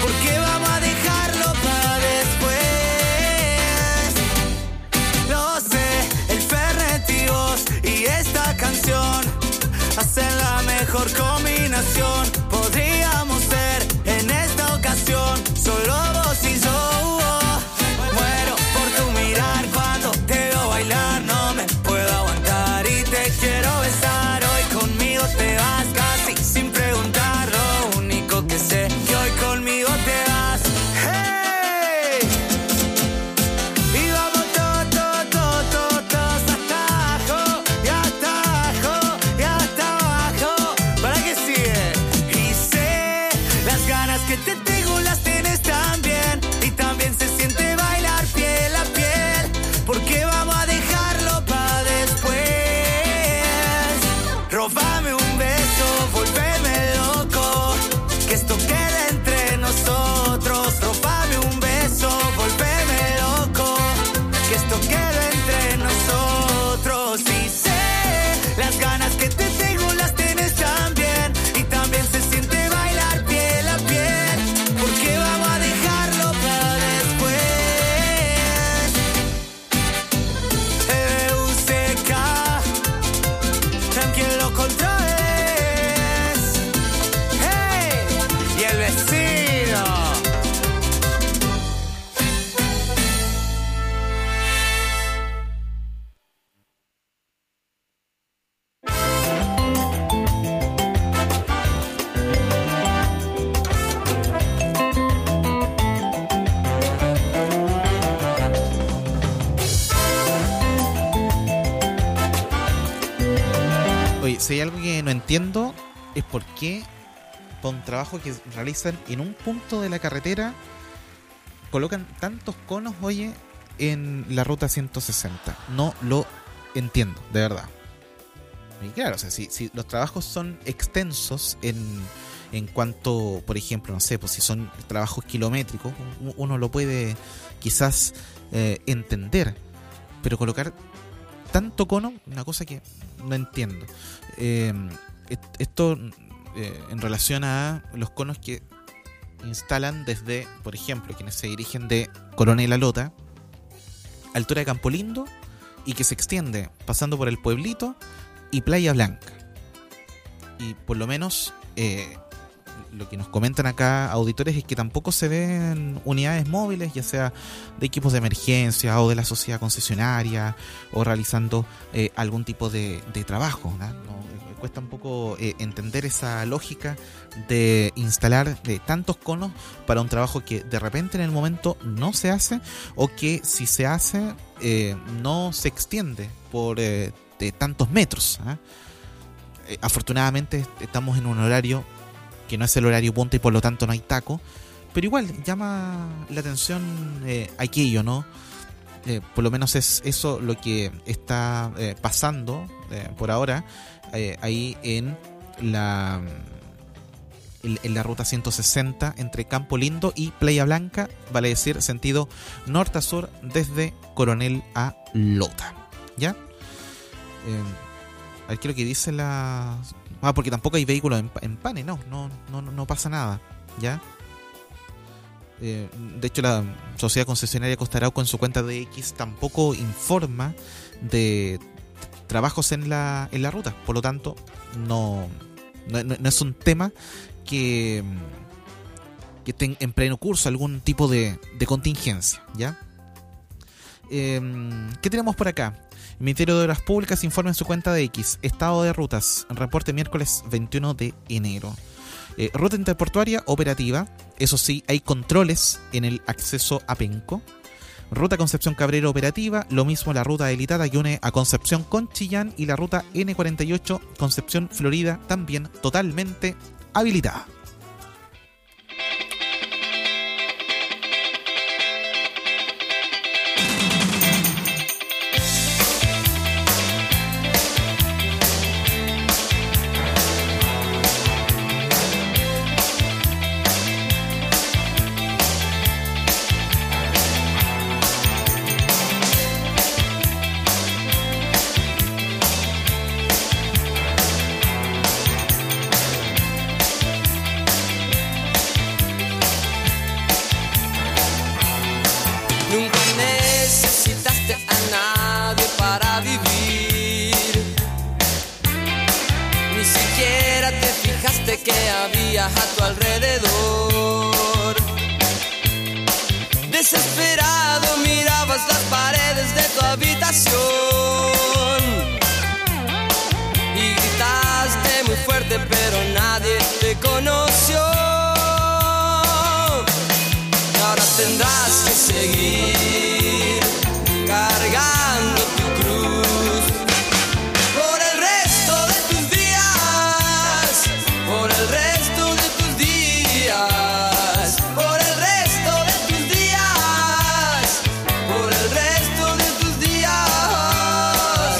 imaginación podríamos ser en esta ocasión solo vos y yo. Muero por tu mirar cuando te veo bailar, no me puedo aguantar y te quiero besar. Hoy conmigo te vas casi sin preguntar, lo único que sé que hoy conmigo te vas. ¡Hey! Y vamos todos, todos, todos, todos, todos hasta abajo, y hasta abajo, y hasta abajo. ¿Para qué sigue? Y sé las ganas que te tengo las tienes también, y también se siente bailar piel a piel, porque vamos a dejarlo para después. Róbame un beso, volveme loco, que esto quede entre nosotros. Róbame un beso, volveme loco, que esto quede entre nosotros. Y sé las ganas que te tengo las tienes también, y también se siente bailar piel a piel, porque vamos a dejarlo para después. E U C K, también lo controles. Hey, y el vecino. Oye, si hay algo que no entiendo es por qué para un trabajo que realizan en un punto de la carretera colocan tantos conos, oye, en la ruta ciento sesenta. No lo entiendo, de verdad. Y claro, o sea, si, si los trabajos son extensos en, en cuanto, por ejemplo, no sé, pues si son trabajos kilométricos, uno lo puede quizás eh, entender, pero colocar tanto cono, una cosa que no entiendo. Eh, esto eh, en relación a los conos que instalan desde, por ejemplo, quienes se dirigen de Coronel a Lota, altura de Campo Lindo, y que se extiende pasando por el Pueblito y Playa Blanca. Y por lo menos eh, lo que nos comentan acá auditores es que tampoco se ven unidades móviles, ya sea de equipos de emergencia o de la sociedad concesionaria, o realizando eh, algún tipo de, de trabajo, ¿no? No, cuesta un poco eh, entender esa lógica de instalar de tantos conos para un trabajo que de repente en el momento no se hace, o que si se hace eh, no se extiende por eh, de tantos metros, ¿eh? Eh, afortunadamente estamos en un horario que no es el horario punta y por lo tanto no hay taco, pero igual llama la atención eh, aquello, ¿no? Eh, por lo menos es eso lo que está eh, pasando eh, por ahora eh, ahí en la en, en la ruta ciento sesenta entre Campo Lindo y Playa Blanca, vale decir sentido norte a sur desde Coronel a Lota, ¿ya? Eh, a ver qué es lo que dice la... Ah, porque tampoco hay vehículos en, en Pane, no, no, no, no pasa nada, ¿ya? Eh, de hecho, la sociedad concesionaria Costa Arauco en su cuenta de X tampoco informa de trabajos en la en la ruta, por lo tanto, no, no, no es un tema que, que esté en pleno curso algún tipo de, de contingencia, ¿ya? Eh, ¿Qué tenemos por acá? El Ministerio de Obras Públicas informa en su cuenta de X, estado de rutas, reporte miércoles veintiuno de enero. Eh, ruta interportuaria operativa, eso sí, hay controles en el acceso a Penco. Ruta Concepción Cabrera operativa, lo mismo la ruta habilitada que une a Concepción con Chillán, y la ruta ene cuarenta y ocho Concepción Florida también totalmente habilitada. Ni siquiera día te fijaste que había a tu alrededor. Desesperado mirabas las paredes de tu habitación y gritaste muy fuerte pero nadie te conoció. Ahora tendrás que seguir cargando tu cruz por el resto de tus días, por el resto de tus días, por el resto de tus días, por el resto de tus días.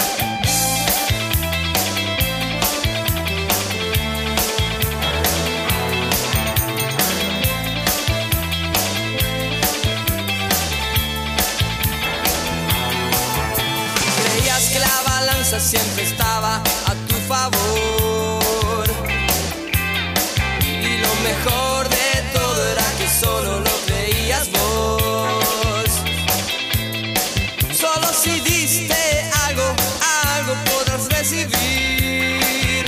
Creías que la balanza siempre estaba a tu favor y lo mejor de todo era que solo lo creías vos. Solo si diste algo, algo podrás recibir,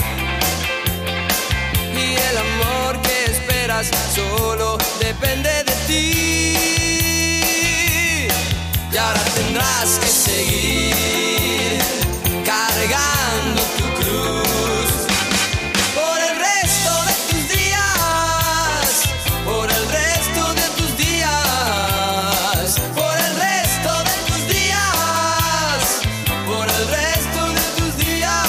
y el amor que esperas solo depende de ti. Y ahora tendrás que seguir cargando tu cruz por el resto de tus días, por el resto de tus días, por el resto de tus días, por el resto de tus días.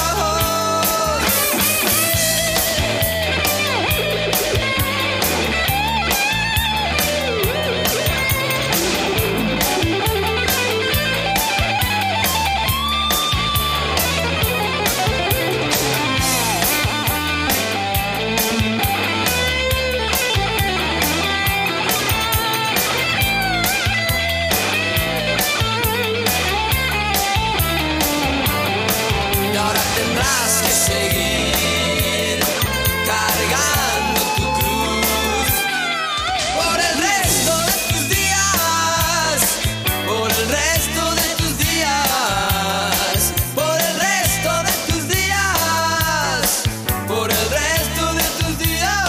Y ahora tendrás que seguir cargando tu cruz por el resto de tus días, por el resto de tus días, por el resto de tus días, por el resto de tus días.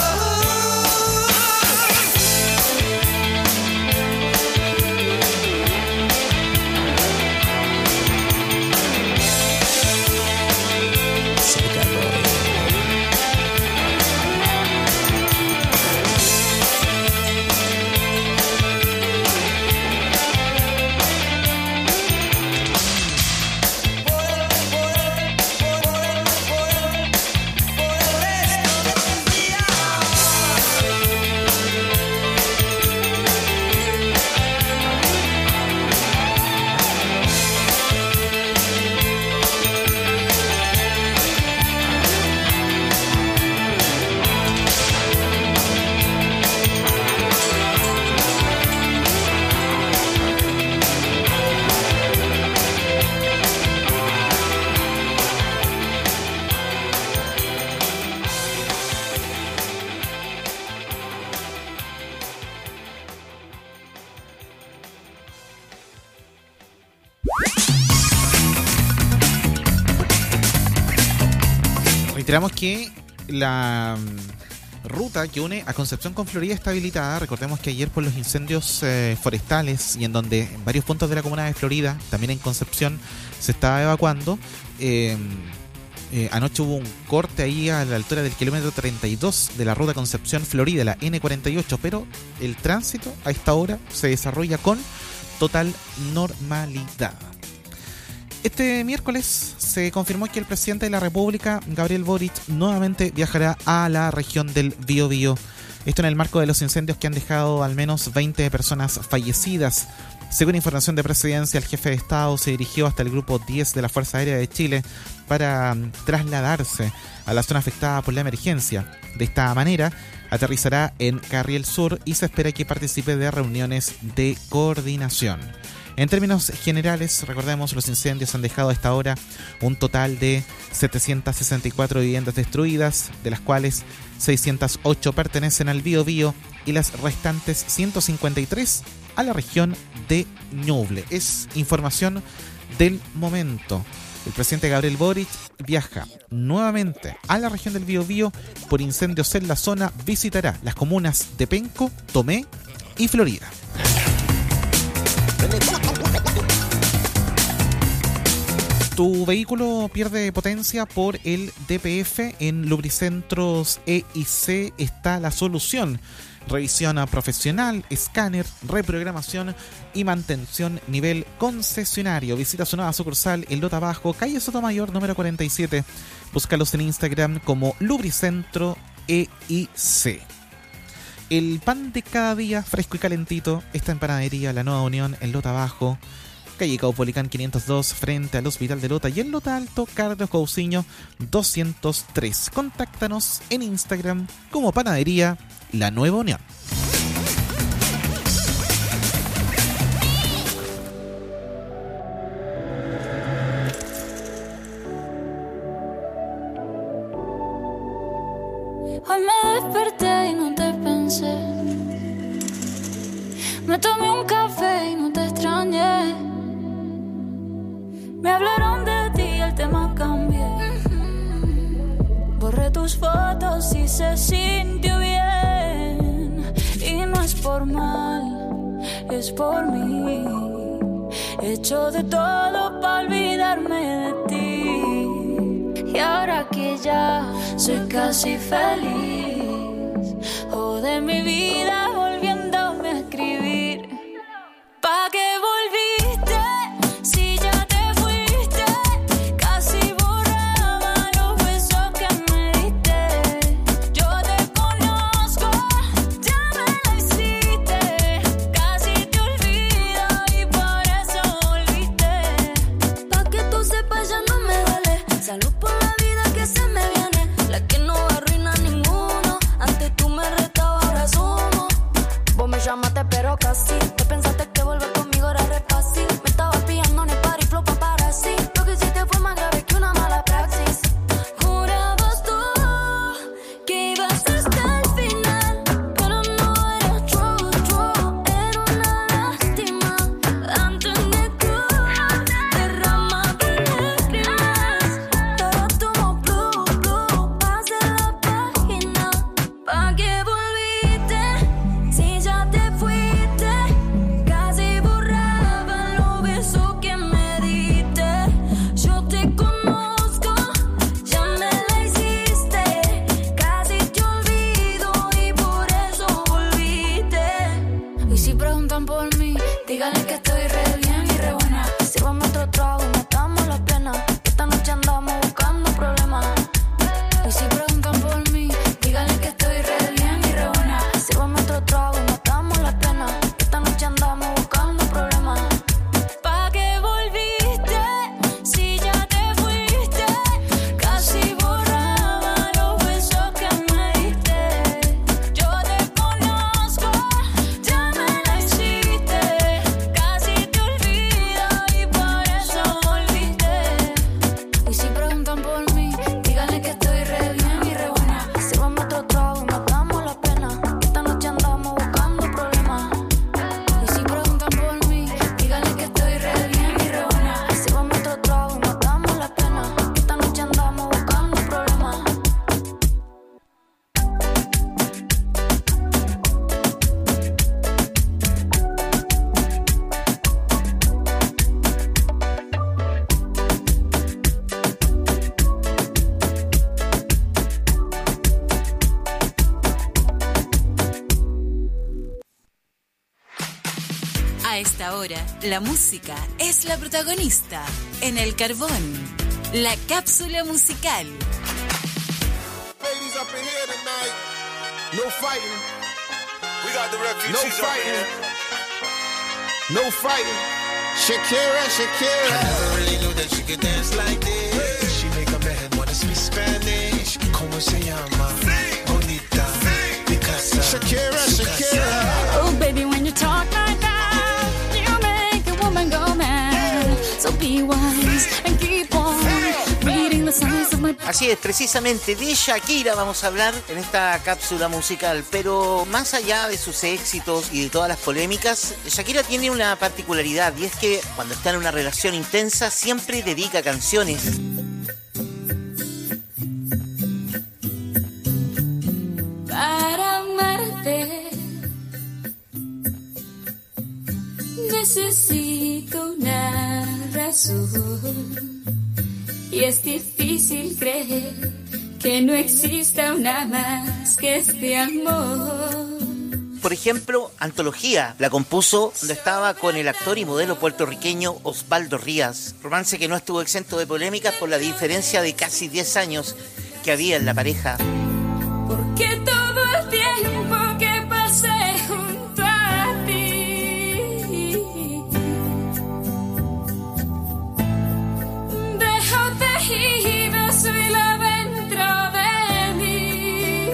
Reiteramos que la mm, ruta que une a Concepción con Florida está habilitada. Recordemos que ayer por los incendios eh, forestales y en donde en varios puntos de la comuna de Florida, también en Concepción, se estaba evacuando, eh, eh, anoche hubo un corte ahí a la altura del kilómetro treinta y dos de la ruta Concepción-Florida, la ene cuarenta y ocho, pero el tránsito a esta hora se desarrolla con total normalidad. Este miércoles se confirmó que el presidente de la República, Gabriel Boric, nuevamente viajará a la región del Biobío. Esto en el marco de los incendios que han dejado al menos veinte personas fallecidas. Según información de Presidencia, el jefe de Estado se dirigió hasta el Grupo diez de la Fuerza Aérea de Chile para trasladarse a la zona afectada por la emergencia. De esta manera, aterrizará en Carriel Sur y se espera que participe de reuniones de coordinación. En términos generales, recordemos, los incendios han dejado a esta hora un total de setecientas sesenta y cuatro viviendas destruidas, de las cuales seiscientas ocho pertenecen al Biobío y las restantes ciento cincuenta y tres a la región de Ñuble. Es información del momento. El presidente Gabriel Boric viaja nuevamente a la región del Biobío por incendios en la zona. Visitará las comunas de Penco, Tomé y Florida. Tu vehículo pierde potencia por el D P F. En Lubricentros E I C está la solución. Revisión profesional, escáner, reprogramación y mantención nivel concesionario. Visita su nueva sucursal en Lota Bajo, calle Sotomayor número cuarenta y siete. Búscalos en Instagram como Lubricentro E I C. El pan de cada día, fresco y calentito, está en Panadería La Nueva Unión en Lota Bajo, calle Caupolicán quinientos dos, frente al Hospital de Lota, y en Lota Alto, Carlos Cousiño doscientos tres. Contáctanos en Instagram como Panadería La Nueva Unión. Hoy me desperté y no te pensé. Me tomé un café y no te extrañé. Me hablaron de ti y el tema cambié. Borré tus fotos y se sintió bien. Y no es por mal, es por mí. He hecho de todo para olvidarme de ti. Y ahora que ya soy casi feliz, jode mi vida volviéndome a escribir. ¿Pa' qué volviste? Si ya te fuiste, casi borraba los besos que me diste. Yo te conozco, ya me lo hiciste. Casi te olvido y por eso volviste. Pa' que tú sepas ya no me duele. Salud por la vida que se me viene, la que no arruina ninguno. Antes tú me retabas, ahora sumo. Vos me llamaste pero casi te pensaste que volver conmigo era re fácil. Me estabas pillando en el party, flow paparazzi. Lo que hiciste fue más grave que una mala praxis. Jurabas tú que ibas hasta el final, pero no era true, true. Era una lástima. Antes de tú derramaba lágrimas. Ahora tomo blue, blue. Pasé la página. ¿Pa' qué volviste? Si ya te fuiste, casi borraba los besos que me diste. Yo te conozco, ya me la hiciste. Casi te olvido y por eso volviste. Y si preguntan por mí, díganle que estoy re bien y re buena. Sírvame otro trago y matamos la pena. Esta noche andamos buscando problemas. Y si preguntan por mí, díganle que estoy re bien y re buena. Sírvame otro trago y matamos la pena. Esta noche andamos buscando problemas. ¿Pa' qué volviste? Si ya te fuiste, casi borraba los besos que me diste. Yo te conozco, ya me la hiciste. Casi te olvido y por eso volviste. Y si preguntan por mí, díganle que estoy re bien y re buena. Sírvame otro trago y matamos la pena. Esta noche andamos buscando problemas. Y si preguntan por mí, díganle que estoy re bien y re buena. Sírvame otro trago y matamos la pena. Esta noche andamos buscando problemas. A esta hora, la música es la protagonista. En El Carbón, la cápsula musical. Ladies up in here tonight. No fighting. We got the refugees No up in fighting. here. No fighting. Shakira, Shakira. I never really knew that she could dance like this. She make a man wanna speak Spanish. ¿Cómo se llama? Bonita. Picasa. Shakira, Shakira. Oh, baby, when you talk like that, you make a woman go mad. So be wise and keep on reading the signs of my Así es, precisamente de Shakira vamos a hablar en esta cápsula musical, pero más allá de sus éxitos y de todas las polémicas, Shakira tiene una particularidad y es que cuando está en una relación intensa siempre dedica canciones. Para amarte necesito una razón y es difícil creer que no exista una más que este amor. Por ejemplo, Antología la compuso cuando estaba con el actor y modelo puertorriqueño Osvaldo Rías, romance que no estuvo exento de polémicas por la diferencia de casi diez años que había en la pareja. Porque todo el tiempo que pasé junto a ti dejo tejido su hilo dentro de mí.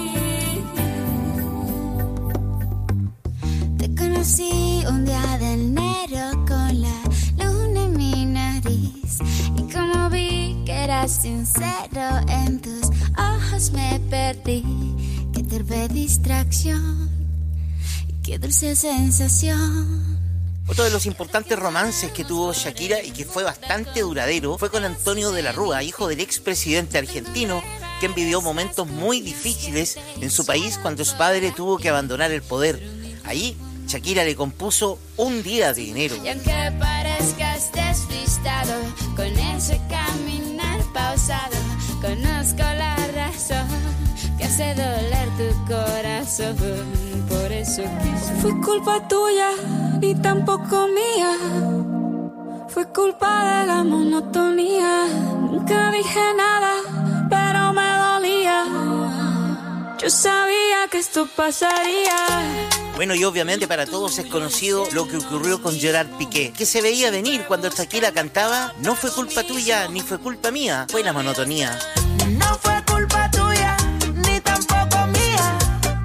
Te conocí un día de enero con la luna en mi nariz y como vi que eras sincero en tus ojos me perdí. Qué torpe distracción y qué dulce sensación. Otro de los importantes romances que tuvo Shakira y que fue bastante duradero fue con Antonio de la Rúa, hijo del expresidente argentino, quien vivió momentos muy difíciles en su país cuando su padre tuvo que abandonar el poder. Ahí Shakira le compuso Un día de enero. Y aunque parezcas despistado con ese caminar pausado, conozco la razón que hace doler tu corazón. Por eso quise. Fue culpa tuya, ni tampoco mía. Fue culpa de la monotonía. Nunca dije nada, pero me dolía. Yo sabía que esto pasaría. Bueno, y obviamente para todos es conocido lo que ocurrió con Gerard Piqué, que se veía venir cuando Shakira cantaba No fue culpa tuya, ni fue culpa mía, fue la monotonía. No fue culpa tuya, ni tampoco mía.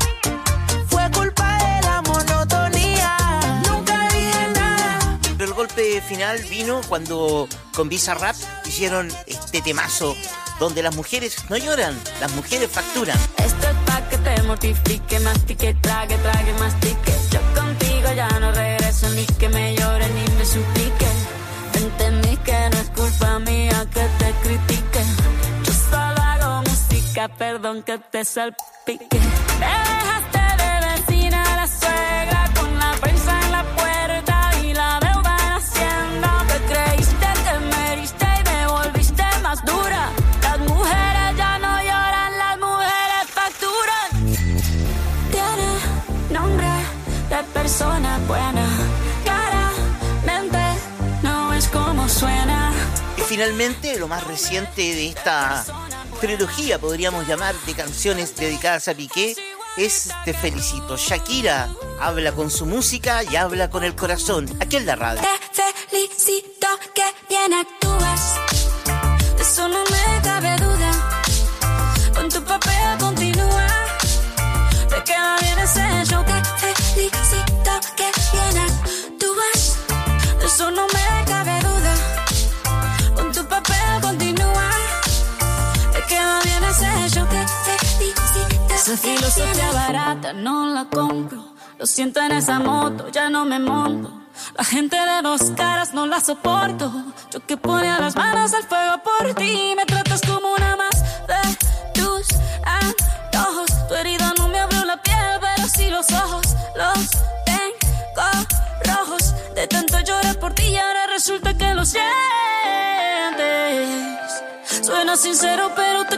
Fue culpa de la monotonía. Nunca dije nada. Pero el golpe final vino cuando con Bizarrap hicieron este temazo donde las mujeres no lloran, las mujeres facturan. Esto es pa' que te mortifique, mastique, trague, trague, mastique. Yo contigo ya no regreso, ni que me llore, ni me suplique. Entendí que no es culpa mía que te critique. Yo solo hago música, perdón que te salpique. Te dejaste de vecina la suegra con la prensa en la puerta y la deuda en Hacienda. Te creíste que me heriste y me volviste más dura. Las mujeres ya no lloran, las mujeres facturan. Tiene nombre de persona buena, claramente no es como suena. Y finalmente, lo más reciente de esta trilogía, podríamos llamar, de canciones dedicadas a Piqué, es Te felicito. Shakira habla con su música y habla con el corazón. Aquí en la radio. Te felicito, que bien actúas. De eso no me cabe duda. Con tu papel continúa. Te queda bien ese show. Te felicito, que bien actúas. De eso no me cabe duda. Con tu papel continúa. Te queda bien ese show. Te felicito. Esa filosofía barata no la compro. Lo siento en esa moto, ya no me monto. La gente de dos caras no la soporto. Yo que ponía las manos al fuego por ti. Me tratas como una más de tus antojos. Tu herida no me abrió la piel, pero sí los ojos. Los tengo rojos. De tanto llorar por ti y ahora resulta que lo sientes. Suena sincero, pero